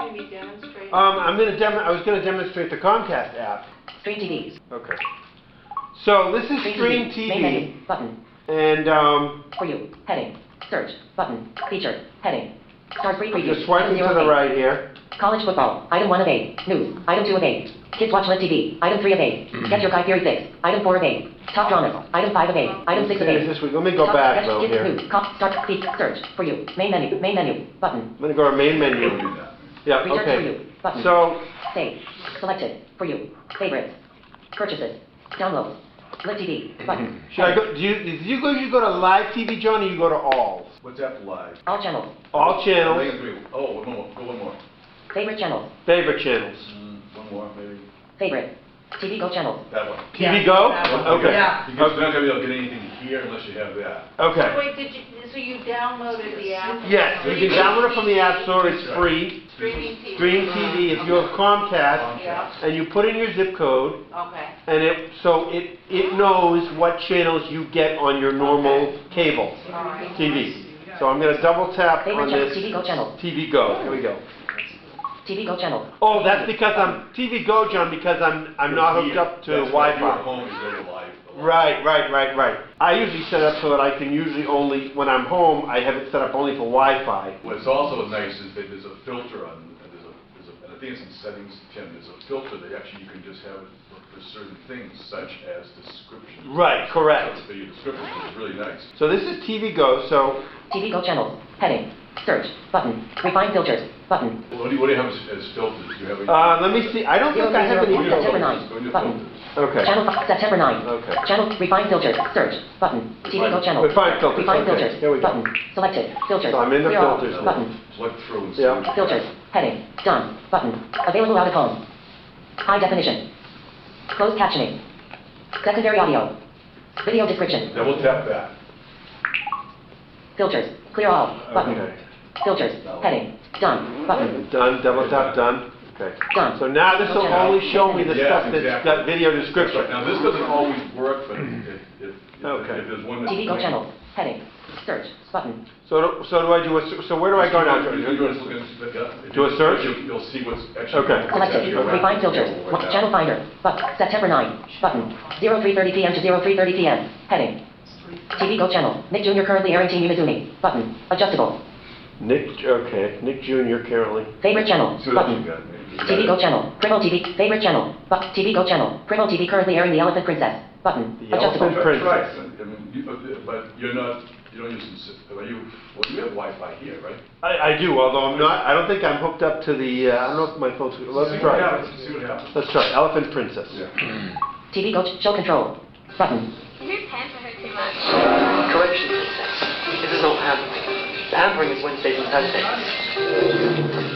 Can you demonstrate? I was gonna demonstrate the Comcast app. Stream TV. Okay. So this is Stream TV. Main menu. TV, Button. and For you. Heading. Search. Button. Feature. Heading. Start free preview. just swiping to Item the 0 of 8. right here. College football. Item 1 of 8. News. Item 2 of 8. Kids watch Lit TV. Item 3 of 8. Get your Guy Fieri 6. Item 4 of 8. Top dramas. Item 5 of 8. Item 6 of Okay, 8. this week. Let me go Top back sketch, though kids, here. News. Start. Feed. Search. For you. Main menu. Main menu. Button. I'm gonna go to main menu. Yeah. Research for Okay. you. Button. So Save. Selected. For you. Favorites. Purchases. Downloads. Lit TV. Button. should I go? Do you go to live TV, John, or you go to all? What's that live? All channels. All channels. Oh, one more. Go one more. Favorite channels. Favorite channels. One more, maybe. Favorite. TV Go channels. That one. TV Go. that one. Okay. Yeah. Because you're not gonna be able to get anything here unless you have that. Okay. Wait, so you downloaded the app? Yes, you can download it from the App Store. It's free. Streaming TV? Stream TV. If you have Comcast, Yeah, and you put in your zip code, okay. and it knows what channels you get on your normal cable All right. TV. So I'm going to double tap Favorite on channels. this TV Go channels. TV Go. Here we go. TV Go channels. Oh, that's because I'm TV Go, John, because I'm not hooked up to That's why your Wi-Fi. home is very live. Right. I usually set up so that I can usually only, when I'm home, I have it set up only for Wi-Fi. What's also nice is that there's a filter on, and I think it's in settings, Tim, there's a filter that actually you can just have for certain things such as description. Right, correct. So your description is really nice. So this is TV Go, so TV Go channels. Heading. Search. Button. Refine filters. Button. What do you have as filters? Do you have any? let me see. I don't think I have any. 030 September Go to 9. your Button. filters. Okay. Channel September 9. Okay. Channel refine filters. Search. Button. TV Go channel. Refine filters, Refine okay. filters. Here we go. Button. Selected. Filters. So I'm in the Clear all. filters now. Button. Select through and see. Yeah. what you Filters. have. Heading. Done. Button. Available out of home. High definition. Closed captioning. Secondary audio. Video description. Double tap that. Filters. Clear all. Button. Okay. Filters. Heading. Done. Button. Done. Double tap. Done. Okay. Done. So now this will only show me the Yes, stuff that's exactly. got video That's description. right. Now, this doesn't always work, but Okay. if there's one that... TV Go channels. Heading. Search. Button. So do I do a? So where do I go now? Do a search? You'll see what's actually... Okay. Selected. Refine filters. Channel finder. September 9. Button. 0330 p.m. to 0330 p.m. Heading. TV Go channel. Nick Jr. currently airing Team Umizuni. Button. Adjustable. Nick Jr. currently. Favorite channel. Button. TV Go channel. Primo TV. Favorite channel. TV Go channel. Primo TV currently airing The Elephant Princess. Button. The Adjustable. Elephant That's right. I mean, but you don't use, well, you have Wi-Fi here, right? I do, although I don't think I'm hooked up to the, I don't know if my folks, let's See what try. happens, see what happens. Let's try, Elephant Princess. Yeah. TV Go show control. Button. You pamper her too much. Correction, princess. This is not pampering. Pampering is Wednesdays and Thursdays.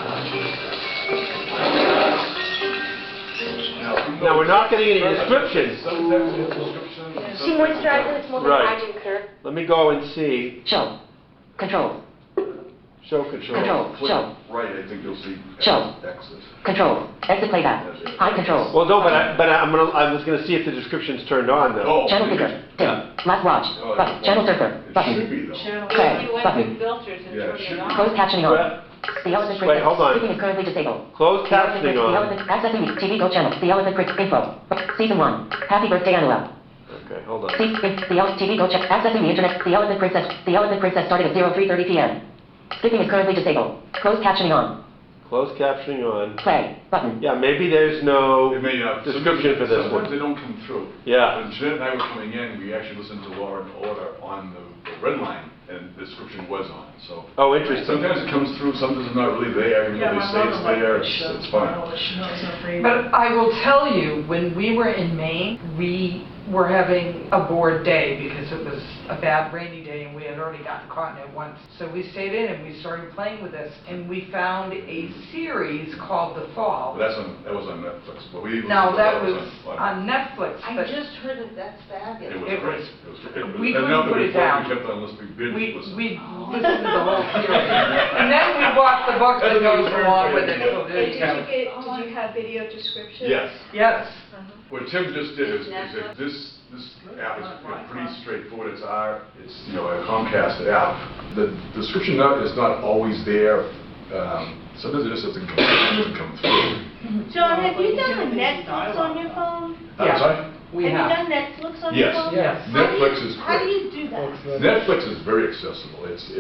Now, we're not getting any descriptions. She moisturizes, it's more than Right. I do, Kurt. Let me go and see, Show. Control. show control. Control. Click Show. right, I think you'll see Show. exit. Control. Exit playback. High control. Well, no, but I was gonna see if the description's turned on though. Oh, Channel yeah. picker. Dim. Last watch. Oh, Button. Channel surfer. It should Button. be though. Play. You went Button. through filters and Yeah, turned should it be. Closed on. captioning on. The Elephant Wait, Princess. hold on. Speaking is currently disabled. Closed The Elephant captioning Princess. The on. Elephant. Accessing TV Go channel. The Elephant Princess. Info. Season 1. Happy birthday, Anuel. Okay, hold on. TV Go check. Accessing the internet. The Elephant Princess. The Elephant Princess starting at 0330 p.m. Skipping is currently disabled. Closed captioning on. Closed captioning on. Play. Button. Yeah, maybe there's no It may not. description for this Sometimes one. they don't come through. Yeah. When Jeanette and I were coming in, we actually listened to Law and Order on the red line, and the description was on, so. Oh, interesting. Sometimes it comes through, sometimes it's not really there, even though they say it's there, it's fine. But I will tell you, when we were in Maine, we were having a bored day because it was a bad rainy day and we had already gotten caught in it once. So we stayed in and we started playing with this and we found a series called The Fall. That was on Netflix, but we. No, that was on Netflix, I but just heard that that's It fabulous. was It great. was- It was great. we And couldn't now that put we it thought down. We kept on listening, binge we listening. listened to the whole series. And then we bought the book that goes along with it. So there you go. Did you have video description? Yes. Yes. What Tim just did is that this app is pretty straightforward. It's a Comcast app. The description is not always there Sometimes it just doesn't come through. John, have you done the Netflix on your phone? Yeah. Sorry? We Have have. you done Netflix on your Yes. phone? Yes. Netflix is How do great. you do that? Netflix is very accessible. It's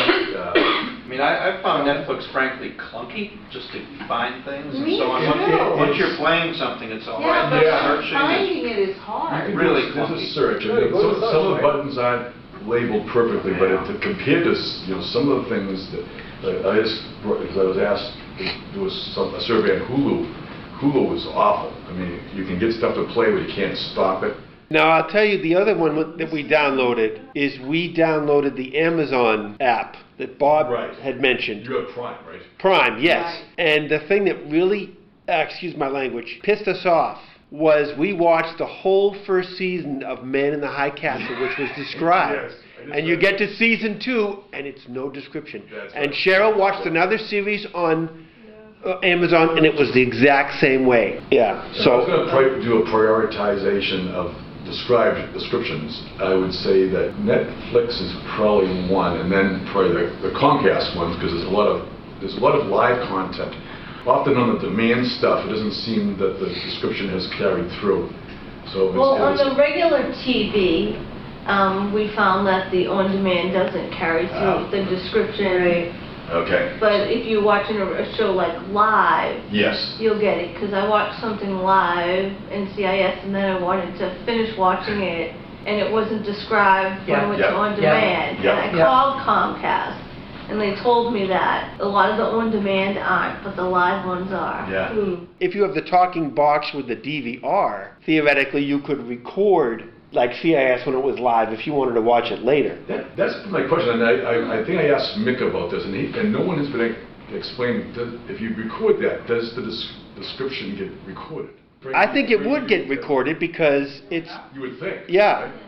I mean, I found Netflix frankly clunky, just to find things and Me so on. too. Once you're playing something, it's all Yeah, right. but Yeah. Searching is finding it is hard. really there's a clunky. search. I mean, some of the buttons aren't labeled perfectly, but compared to some of the things that I just because I was asked, there was a survey on Hulu. Hulu was awful. I mean, you can get stuff to play, but you can't stop it. Now, I'll tell you the other one that we downloaded is we downloaded the Amazon app that Bob Right. had mentioned. You have Prime, right? Prime, yes. Right. And the thing that really, excuse my language, pissed us off was we watched the whole first season of Man in the High Castle, which was described. Yes, I just And you read get to season 2, and it's no description. That's And right. Cheryl watched another series on Amazon, and it was the exact same way. Yeah. So I was So, going to do a prioritization of descriptions. I would say that Netflix is probably one, and then probably the Comcast ones, because there's a lot of live content. Often on the demand stuff, it doesn't seem that the description has carried through. So Well, on it's, the regular TV, we found that the on-demand doesn't carry through the description. okay. But if you're watching a show like live, Yes. you'll get it. Because I watched something live in CIS, and then I wanted to finish watching it, and it wasn't described Yeah. when it was Yeah. on Yeah. demand. Yeah. And I Yeah. called Comcast, and they told me that a lot of the on-demand aren't, but the live ones are. Yeah. if you have the talking box with the DVR, theoretically you could record like CIS when it was live if you wanted to watch it later. That's my question, and I think I asked Mick about this, and no one has been explaining, if you record that, does the description get recorded? I think it would get recorded because it's, You would think. yeah. right?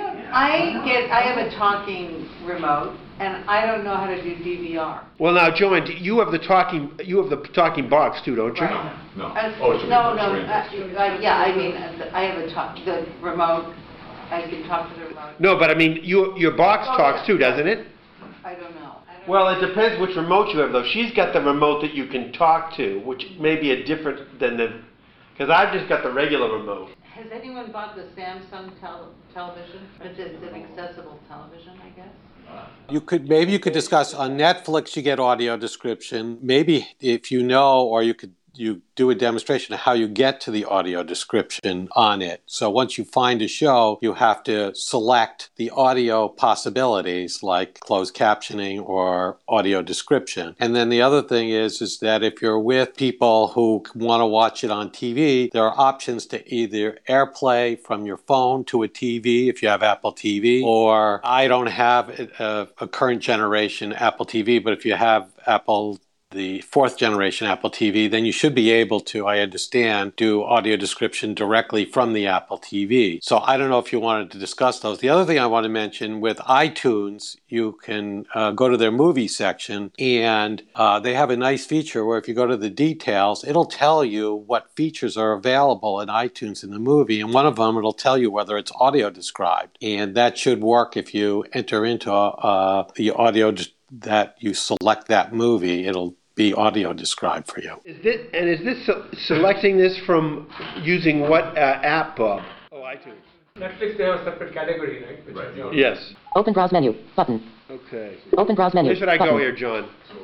I have a talking remote, and I don't know how to do DVR. Well, now, Joanne, you have the talking box too, don't you? Right. No. Uh, Oh, it's a No, remote screen. yeah, I mean, I have the remote, I can talk to the remote. No, but I mean, your box Oh, talks yeah. too, doesn't it? I don't know. Well, it depends which remote you have, though. She's got the remote that you can talk to, which may be a different than the, because I've just got the regular remote. Has anyone bought the Samsung television? It's an accessible television, I guess. Maybe you could discuss on Netflix you get audio description. Maybe if you know, or you do a demonstration of how you get to the audio description on it. So once you find a show, you have to select the audio possibilities like closed captioning or audio description. And then the other thing is that if you're with people who want to watch it on TV, there are options to either AirPlay from your phone to a TV if you have Apple TV, or I don't have a current generation Apple TV, but if you have the fourth generation Apple TV, then you should be able to, I understand, do audio description directly from the Apple TV. So I don't know if you wanted to discuss those. The other thing I want to mention with iTunes, you can go to their movie section, and they have a nice feature where if you go to the details, it'll tell you what features are available in iTunes in the movie, and one of them, it'll tell you whether it's audio described. And that should work if you enter into the audio that you select that movie, it'll be audio described for you. Is this selecting this from using what app, Bob? Oh, iTunes. Netflix, they have a separate category, right? Which is your- Yes. Open browse menu. Button. Okay. Open browse menu. Where should I go Button. here, John? So,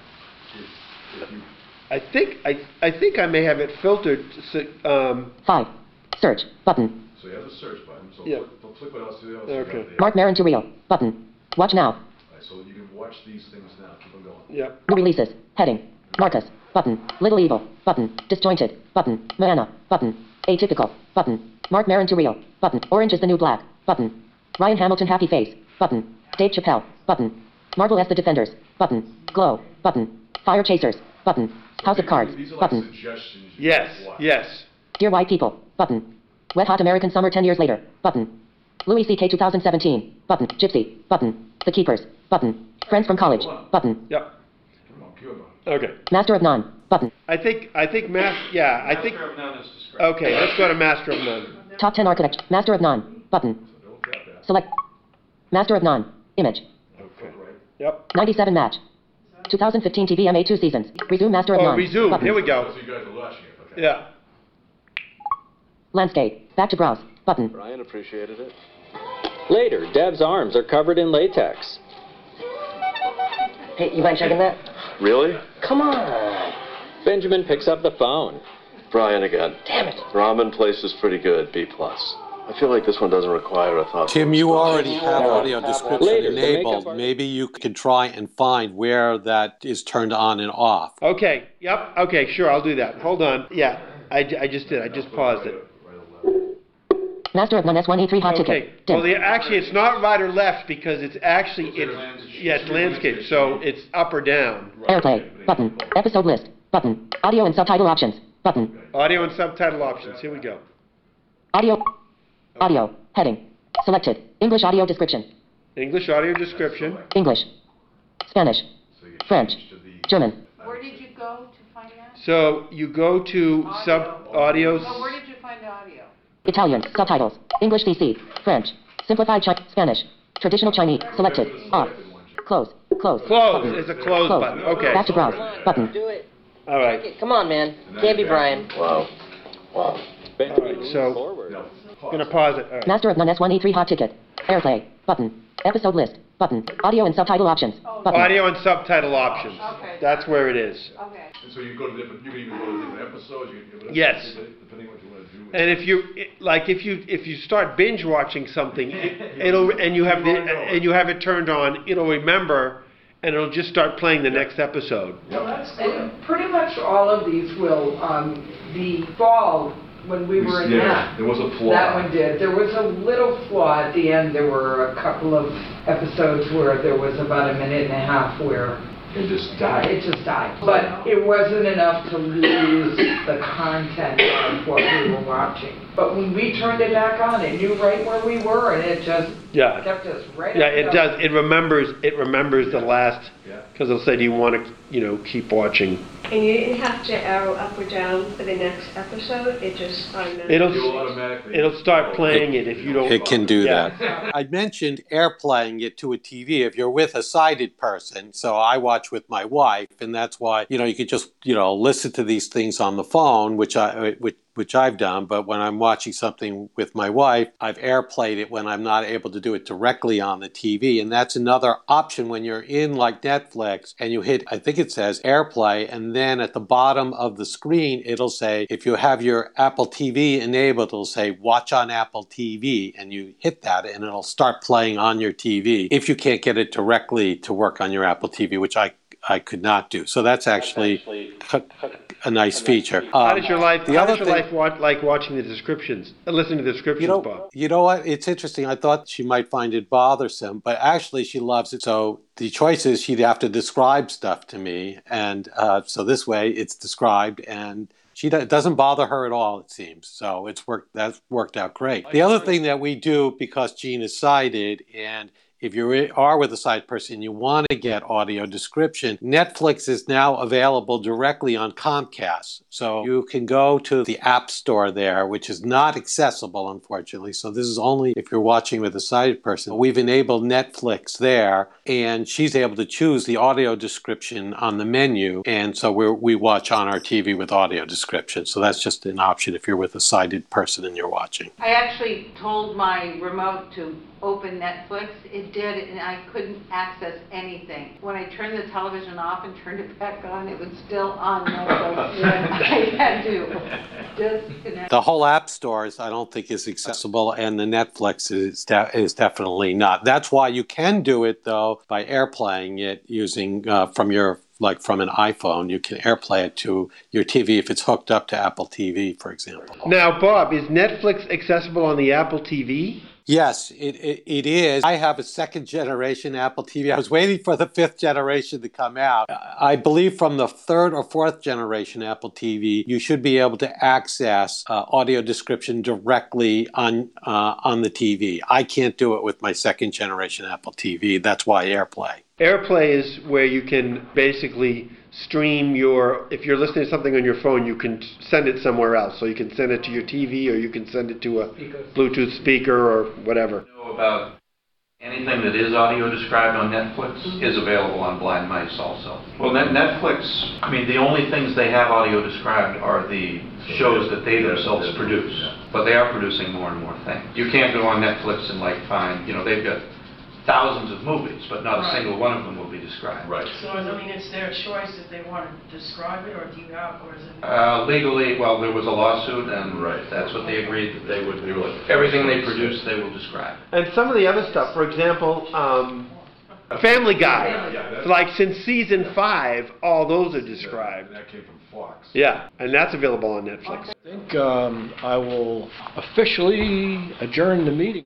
if you, I think I may have it filtered. 5. Search. Button. so you have the search button, so Yeah. click what else you have Okay. there. Mark Maron to Reel. Button. Watch now. Right, so you can watch these things now, keep on going. Yep. New releases. Heading. Marcus. Button. Little Evil. Button. Disjointed. Button. Moana. Button. Atypical. Button. Mark Maron to Reel. Button. Orange is the New Black. Button. Ryan Hamilton Happy Face. Button. Dave Chappelle. Button. Marvel as the Defenders. Button. Glow. Button. Fire Chasers. Button. House of Cards. These are like Button. suggestions. You Yes. can watch. Yes. Dear White People. Button. Wet Hot American Summer 10 Years Later. Button. Louis C.K. 2017. Button. Gypsy. Button. The Keepers. Button. Friends from College. Button. Yep. Come on, keep on going. Okay. Master of None. Button. I think yeah. I think. Master of None is described. Okay. Let's go to Master of None. Top 10 Architect. Master of None. Button. So don't tap that. Select. Master of None. Image. Okay. Right. Yep. 97 match. 2015 TVMA 2 seasons. Resume Master of None. Resume. Button. Here we go. So you guys are watching it, okay. Yeah. Landscape. Back to browse. Button. Brian appreciated it. Later, Deb's arms are covered in latex. Hey, you mind checking that? Really? Come on. Benjamin picks up the phone. Brian again. Damn it. Ramen place is pretty good, B+. I feel like this one doesn't require a thoughtful Tim, you response. already have audio description Later, the makeup enabled. artist- Maybe you can try and find where that is turned on and off. Okay. Yep. Okay. Sure. I'll do that. Hold on. Yeah. I just did. I just paused it. Master of None S1E3 hot Okay. ticket. Dim. Well, actually, it's not right or left because it's actually it's landscape. So it's up or down. Airplay. Button. Episode list. Button. Audio and subtitle options. Button. Audio and subtitle options. Here we go. Audio. Audio. Heading. Selected. English audio description. English audio description. English. Spanish. French. German. Where did you go to find that? So you go to audios. So where did you find the audio? Italian. Subtitles. English CC. French. Simplified Spanish. Traditional Chinese. Selected. Off. Close. Close. Close. Button. It's a close button. Okay. Back to browse. Button. Do it. All right. Come on, man. Can't be Brian. Wow. Wow. Benjamin All right, so- leans forward. I'm gonna pause it. All right. Master of None S1E3 hot ticket. Airplay. Button. Episode list. Button. Audio and subtitle options. Button. Audio and subtitle options. Okay. That's where it is. Okay. And so you go to different, you can even go to different episodes, you can give it Yes. depending on what you want to do. And if you start binge watching something, and you have it turned on, it'll remember, and it'll just start playing the next episode. Well, that's good. And pretty much all of these will, the fall, when we were in that. There was a flaw. That one did. There was a little flaw at the end. There were a couple of episodes where there was about a minute and a half where It just died. it just died. But it wasn't enough to lose the content of what we were watching. But when we turned it back on, it knew right where we were, and it just Yeah. kept us right Yeah, up it to does. It remembers the last, Yeah. because it'll say, do you want to, keep watching? And you didn't have to arrow up or down for the next episode, it just automatically. It'll start playing it if you don't. It can do Yeah. that. I mentioned airplaying it to a TV if you're with a sighted person. So I watch with my wife, and that's why, you could just, listen to these things on the phone, which I've done, but when I'm watching something with my wife, I've airplayed it when I'm not able to do it directly on the TV. And that's another option when you're in like Netflix and you hit, I think it says airplay, and then at the bottom of the screen, it'll say, if you have your Apple TV enabled, it'll say watch on Apple TV, and you hit that and it'll start playing on your TV if you can't get it directly to work on your Apple TV, which I could not do. So that's actually a nice feature. How does your life thing- like watching the descriptions, listening to the descriptions, Bob? You know what? It's interesting. I thought she might find it bothersome, but actually she loves it. So the choice is she'd have to describe stuff to me, and so this way it's described, and it doesn't bother her at all, it seems. So that's worked out great. The other thing that we do, because Jean is sighted, and if you are with a sighted person, you want to get audio description, Netflix is now available directly on Comcast. So you can go to the App Store there, which is not accessible, unfortunately. So this is only if you're watching with a sighted person. We've enabled Netflix there, and she's able to choose the audio description on the menu. And so we watch on our TV with audio description. So that's just an option if you're with a sighted person and you're watching. I actually told my remote to open Netflix. It did, and I couldn't access anything. When I turned the television off and turned it back on, it was still on Netflix. And I had to disconnect. The whole App Stores, I don't think, is accessible, and the Netflix is definitely not. That's why you can do it, though, by airplaying it using from an iPhone. You can airplay it to your TV if it's hooked up to Apple TV, for example. Now, Bob, is Netflix accessible on the Apple TV? Yes, it is. I have a second generation Apple TV. I was waiting for the fifth generation to come out. I believe from the third or fourth generation Apple TV, you should be able to access audio description directly on the TV. I can't do it with my second generation Apple TV. That's why AirPlay. AirPlay is where you can basically stream if you're listening to something on your phone, you can send it somewhere else. So you can send it to your TV, or you can send it to a Bluetooth speaker or whatever. Know about Anything that is audio described on Netflix is available on Blind Mice also. Well, Netflix, I mean, the only things they have audio described are the shows that they themselves produce. But they are producing more and more things. You can't go on Netflix and like find, they've got thousands of movies, but not a single one of them will be described. Right. So, I mean, it's their choice if they want to describe it, or do you have, or is it? Legally, well, there was a lawsuit, and that's what they agreed that they would do. Everything they produce, they will describe. And some of the other stuff, for example, Family Guy. Like since season 5, all those are described. And that came from Fox. Yeah, and that's available on Netflix. I think I will officially adjourn the meeting.